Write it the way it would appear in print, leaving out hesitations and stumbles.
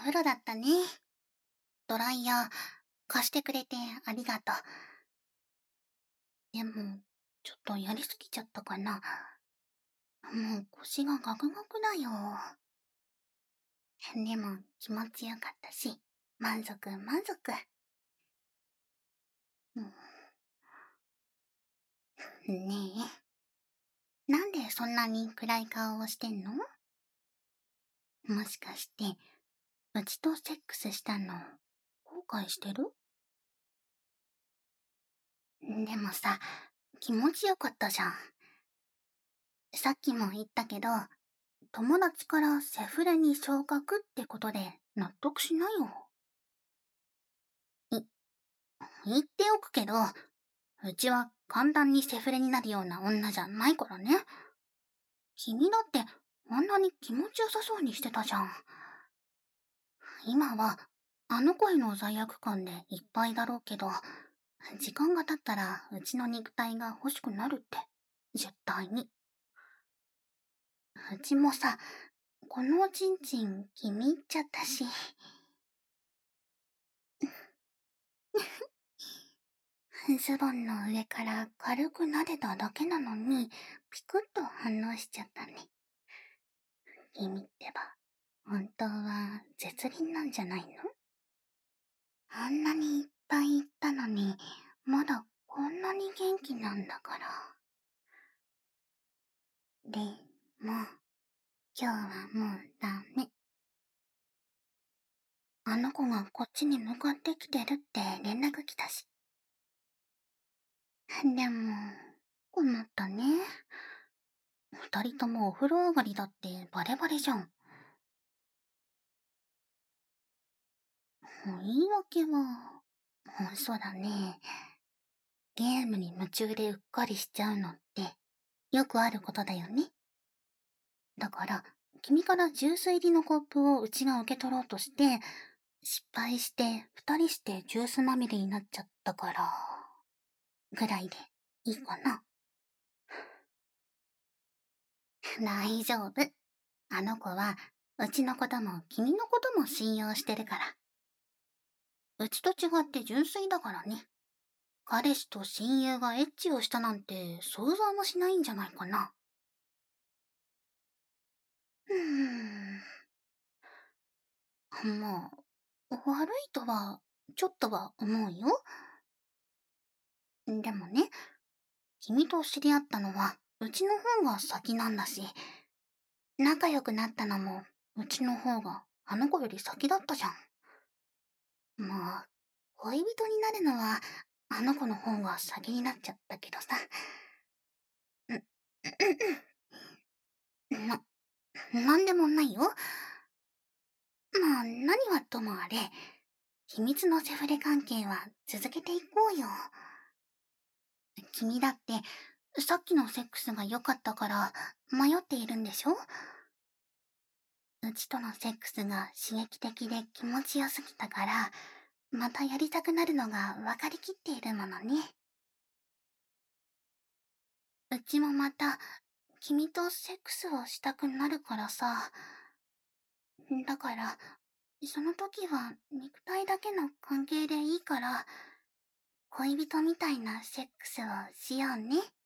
風呂だったね。ドライヤー貸してくれてありがとう。でも、ちょっとやりすぎちゃったかな。もう腰がガクガクだよ。でも気持ちよかったし、満足満足。ねえ、なんでそんなに暗い顔をしてんの？もしかして、うちとセックスしたの、後悔してる？でもさ、気持ちよかったじゃん。さっきも言ったけど、友達からセフレに昇格ってことで納得しないよ。い、言っておくけど、うちは簡単にセフレになるような女じゃないからね。君だってあんなに気持ちよさそうにしてたじゃん。今はあの子への罪悪感でいっぱいだろうけど、時間が経ったらうちの肉体が欲しくなるって。絶対に。うちもさ、このおちんちん気に入っちゃったし。ズボンの上から軽く撫でただけなのに、ピクッと反応しちゃったね。君ってば、本当は絶倫なんじゃないの？あんなにいっぱい言ったのに、まだこんなに元気なんだから。でも、今日はもうダメ。あの子がこっちに向かってきてるって連絡来たし。でも、困ったね。二人ともお風呂上がりだってバレバレじゃん。言い訳は、そうだね。ゲームに夢中でうっかりしちゃうのって、よくあることだよね。だから、君からジュース入りのコップをうちが受け取ろうとして、失敗して二人してジュースまみれになっちゃったから、ぐらいでいいかな。大丈夫。あの子は、うちのことも君のことも信用してるから。うちと違って純粋だからね。彼氏と親友がエッチをしたなんて想像もしないんじゃないかな。うーん。まあ、悪いとは、ちょっとは思うよ。でもね、君と知り合ったのは、うちの方が先なんだし、仲良くなったのも、うちの方があの子より先だったじゃん。もう、恋人になるのは、あの子の方が先になっちゃったけどさ。な、なんでもないよ。まあ、何はともあれ、秘密のセフレ関係は続けていこうよ。君だって、さっきのセックスが良かったから迷っているんでしょ？うちとのセックスが刺激的で気持ちよすぎたから、またやりたくなるのが分かりきっているものね。うちもまた、君とセックスをしたくなるからさ。だから、その時は肉体だけの関係でいいから、恋人みたいなセックスをしようね。